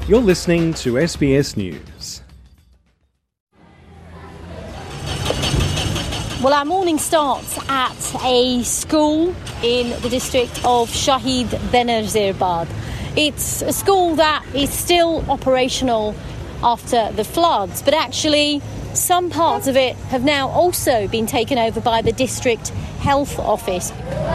You're listening to SBS News. Well, our morning starts at a school in the district of Shahid Benazir. It's a school that is still operational after the floods, but actually some parts of it have now also been taken over by the district health office.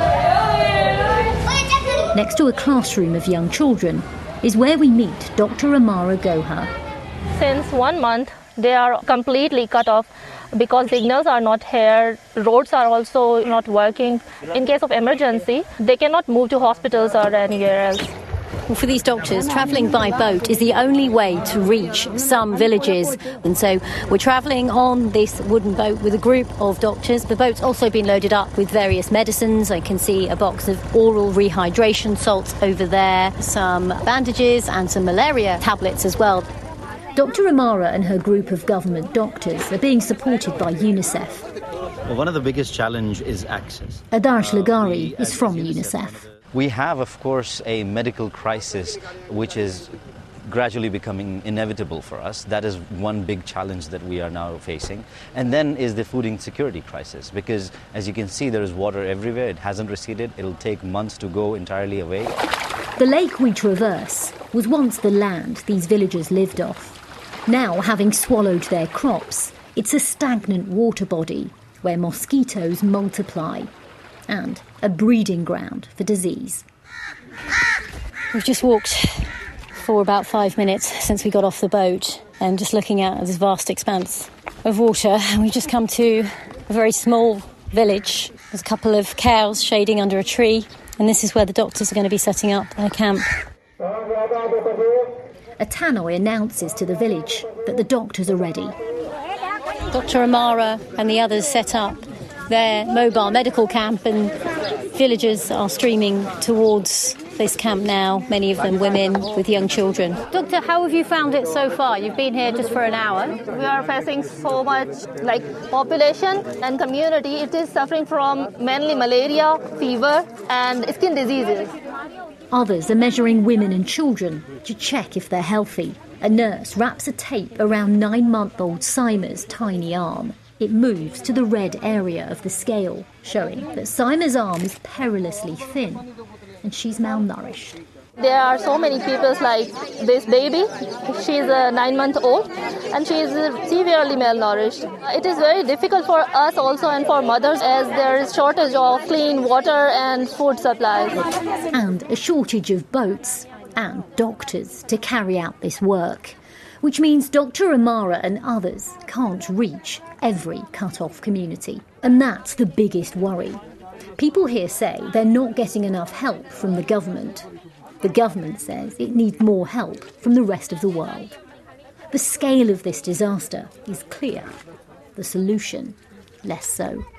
Next to a classroom of young children is where we meet Dr. Amara Gohar. Since 1 month, they are completely cut off because signals are not here, roads are also not working. In case of emergency, they cannot move to hospitals or anywhere else. Well, for these doctors, travelling by boat is the only way to reach some villages. And so we're travelling on this wooden boat with a group of doctors. The boat's also been loaded up with various medicines. I can see a box of oral rehydration salts over there, some bandages and some malaria tablets as well. Dr. Amara and her group of government doctors are being supported by UNICEF. Well, one of the biggest challenges is access. Adarsh Lagari is from UNICEF. We have, of course, a medical crisis which is gradually becoming inevitable for us. That is one big challenge that we are now facing. And then is the food insecurity crisis, because as you can see, there is water everywhere. It hasn't receded. It'll take months to go entirely away. The lake we traverse was once the land these villagers lived off. Now, having swallowed their crops, it's a stagnant water body where mosquitoes multiply and a breeding ground for disease. We've just walked for about 5 minutes since we got off the boat and just looking at this vast expanse of water. And we've just come to a very small village. There's a couple of cows shading under a tree, and this is where the doctors are going to be setting up their camp. A tannoy announces to the village that the doctors are ready. Dr. Amara and the others set up their mobile medical camp, and villagers are streaming towards this camp now, many of them women with young children. Doctor, how have you found it so far? You've been here just for an hour. We are facing so much population and community. It is suffering from mainly malaria, fever and skin diseases. Others are measuring women and children to check if they're healthy. A nurse wraps a tape around 9-month-old Saima's tiny arm. It moves to the red area of the scale, showing that Saima's arm is perilously thin and she's malnourished. There are so many people like this baby. She's 9-month-old and she is severely malnourished. It is very difficult for us also and for mothers, as there is shortage of clean water and food supplies. And a shortage of boats and doctors to carry out this work, which means Dr. Amara and others can't reach every cut-off community. And that's the biggest worry. People here say they're not getting enough help from the government. The government says it needs more help from the rest of the world. The scale of this disaster is clear. The solution, less so.